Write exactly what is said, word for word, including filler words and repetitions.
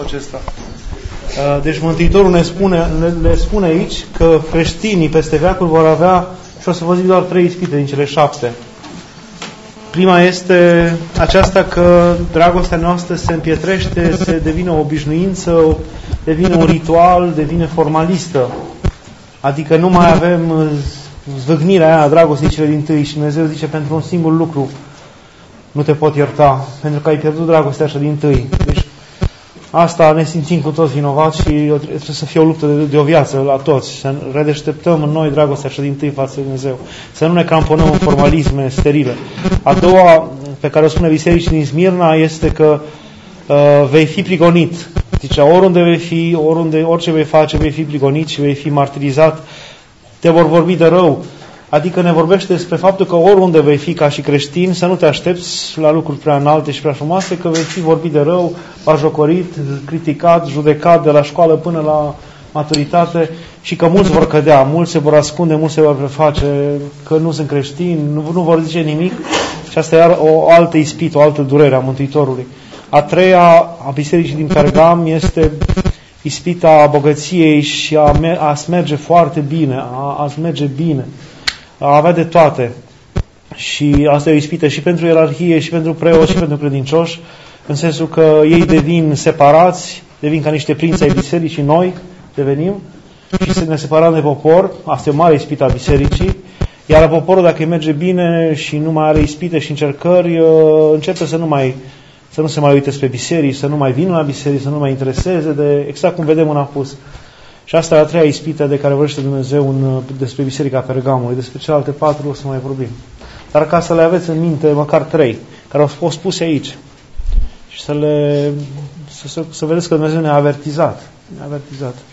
acesta. Deci Mântuitorul ne spune, le spune aici că creștinii peste veacuri vor avea, și o să vă zic doar trei ispite din cele șapte. Prima este aceasta că dragostea noastră se împietrește, se devine o obișnuință, devine un ritual, devine formalistă. Adică nu mai avem zvâgnirea aia a dragostei cele dintâi și Dumnezeu zice pentru un singur lucru nu te pot ierta, pentru că ai pierdut dragostea așa dintâi. Deci asta ne simțim cu toți vinovați și trebuie să fie o luptă de, de o viață la toți. Să redeșteptăm în noi dragostea așa dintâi față de Dumnezeu. Să nu ne cramponăm în formalisme sterile. A doua, pe care o spune bisericii din Smirna, este că uh, vei fi prigonit. Zicea, oriunde vei fi, oriunde, orice vei face, vei fi prigonit și vei fi martirizat. Te vor vorbi de rău. Adică ne vorbește despre faptul că oriunde vei fi ca și creștin, să nu te aștepți la lucruri prea înalte și prea frumoase, că vei fi vorbit de rău, bajocorit, criticat, judecat de la școală până la maturitate și că mulți vor cădea, mulți se vor ascunde, mulți se vor preface, că nu sunt creștini, nu, nu vor zice nimic și asta e o altă ispită, o altă durere a Mântuitorului. A treia, a bisericii din Pergam, este ispita bogăției și a, a merge foarte bine, a, a merge bine, a avea de toate. Și asta e o ispită și pentru ierarhie, și pentru preoți, și pentru credincioși, în sensul că ei devin separați, devin ca niște prinți ai bisericii, noi devenim, și să ne separăm de popor. Asta e o mare ispită a bisericii. Iar poporul, dacă îi merge bine și nu mai are ispite și încercări, începe să nu mai să nu se mai uite spre biserici, să nu mai vină la biserici, să nu mai intereseze, de, exact cum vedem în Apus. Și asta e a treia ispită de care vorbește Dumnezeu în, despre Biserica Pergamului. Despre celelalte patru o să mai vorbim. Dar ca să le aveți în minte, măcar trei, care au fost puse aici. Și să le să, să, să vedeți că Dumnezeu ne-a avertizat. Ne-a avertizat.